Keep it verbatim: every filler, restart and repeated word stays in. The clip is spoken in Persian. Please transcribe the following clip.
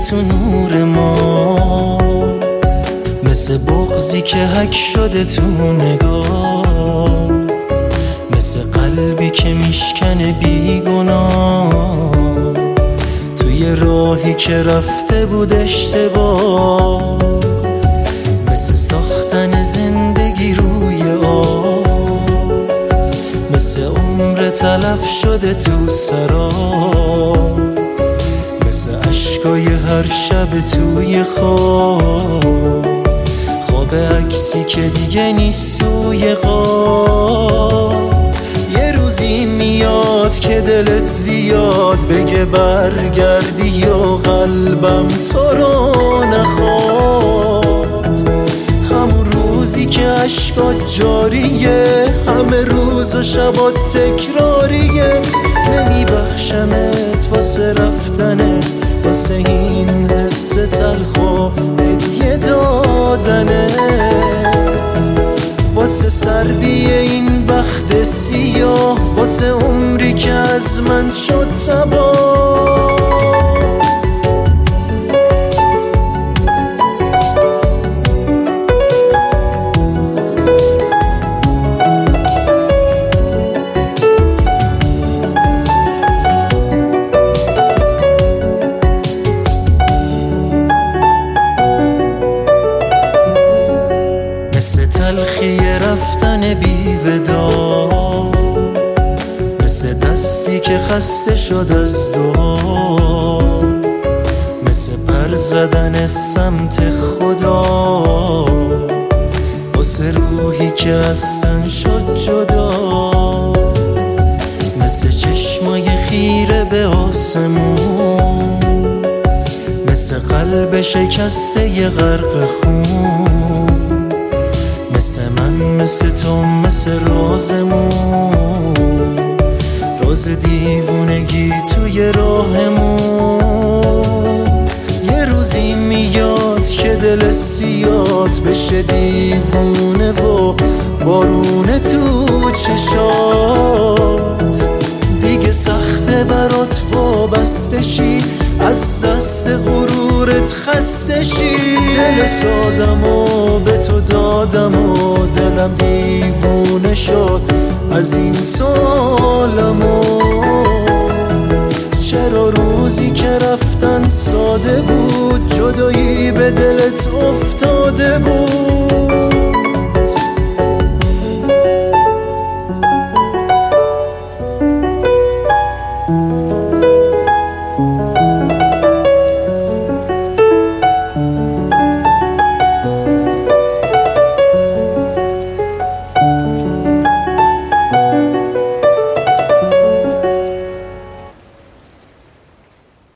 تو نور ما، مثل بغضی که حک شده تو نگاه، مثل قلبی که میشکنه بیگناه توی راهی که رفته بود اشتباه، مثل ساختن زندگی روی آب، مثل عمر تلف شده تو سراب، مثل عشقای هر شب توی خواب، خواب عکسی که دیگه نیست توی قاب. یه روزی میاد که دلت زیاد بگه برگردی یا قلبم تو رو نخواد، همون روزی که عشقات جاریه، همه روز و شبات تکراریه، نمیبخشمت واسه رفتنه، واسه این حس تلخ و هدیه دادنت، واسه سردی این بخت سیاه، واسه عمری که از من شد تباه. مثل تلخی رفتن بی ودا، مثل دستی که خسته شد از دعا، مثل پر زدن سمت خدا، واسه روحی که از تن شد جدا، مثل چشمای خیره به آسمون، مثل قلب شکسته ی غرق خون، مثل من مثل تو مثل رازمون، راز دیوونگی توی راهمون. یه روزی میاد که دل سیاد بشه دیوونه و بارونه تو چشات، دیگه سخته برات وابسته شی، از دست غرورت خسته شی. دل سادم و به تو دادم و دلم دیوونه شد از این سالم، و چرا روزی که رفتن ساده بود، جدایی به دلت افتاده بود.